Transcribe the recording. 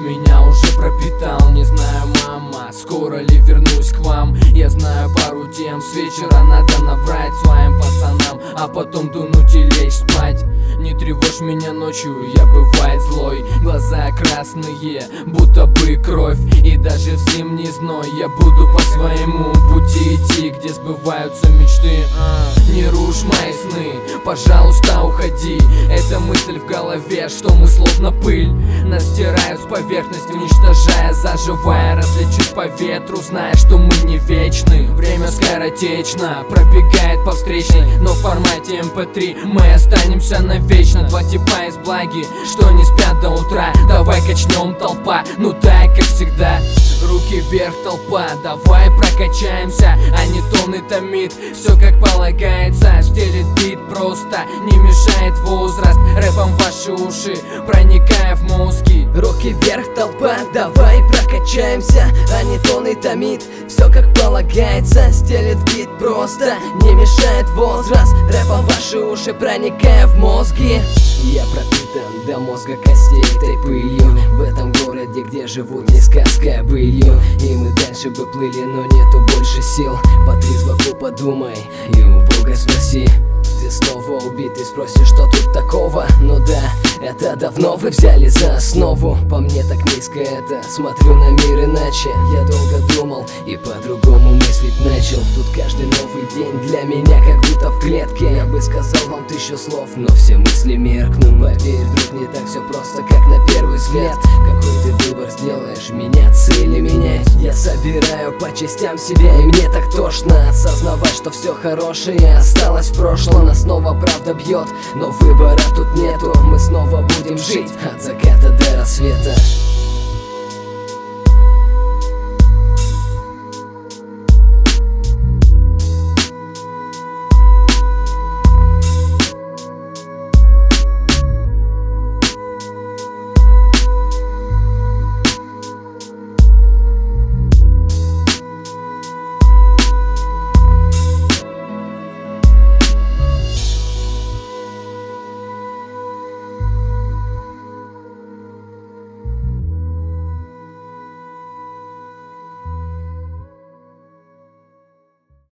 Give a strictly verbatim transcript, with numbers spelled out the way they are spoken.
меня уже пропитал. Не знаю, мама, скоро ли вернусь к вам. Я знаю пару тем, с вечера надо набрать своим пацанам, а потом дунуть и лечь спать. Не тревожь меня ночью, я бывает злой. Глаза красные, будто бы кровь. И даже в зимний зной я буду по своему пути идти, где сбываются мечты. Не рушь мои сны, пожалуйста, уходи. Это мысль в голове, что мы словно пыль. Нас стирают с поверхности, уничтожая, заживая. Различишь по ветру, зная, что мы не вечны. Время скоротечно, пробегает по встречной, но в формате эм пэ три мы останемся навечно. Два типа из благи, что не спят до утра. Давай качнем, толпа, ну так, как всегда. Руки вверх, толпа, давай прокачаемся. А не тон и томит, все как полагается. Стелит бит просто, не мешает возраст. Рэпом ваши уши, проникая в мозги. Руки вверх, толпа, давай прокачаемся. А не тон и томит, все как полагается. Стелит бит просто, не мешает возраст. Рэпом ваши уши, проникая в мозги. Я пропитан до мозга костей этой пылью. В этом городе, где живут не сказка, а былью. И мы дальше бы плыли, но нету больше сил. По-трезваку подумай и у Бога спроси. Ты снова убитый, спросишь, что тут такого? Ну да, это давно вы взяли за основу. По мне так низко это, смотрю на мир иначе. Я долго думал и по-другому мыслить начал. Тут каждый новый день для меня как будто в клетке. Я бы сказал вам тысячу слов, но все мысли меркнут. Поверь, друг, не так все просто, как на первый взгляд. Какой ты выбор сделаешь, меняться или менять? Я собираю по частям себя, и мне так тошно осознавать, что все хорошее осталось в прошлом. Нас снова правда бьет, но выбора тут нету. Мы снова будем жить от заката до рассвета.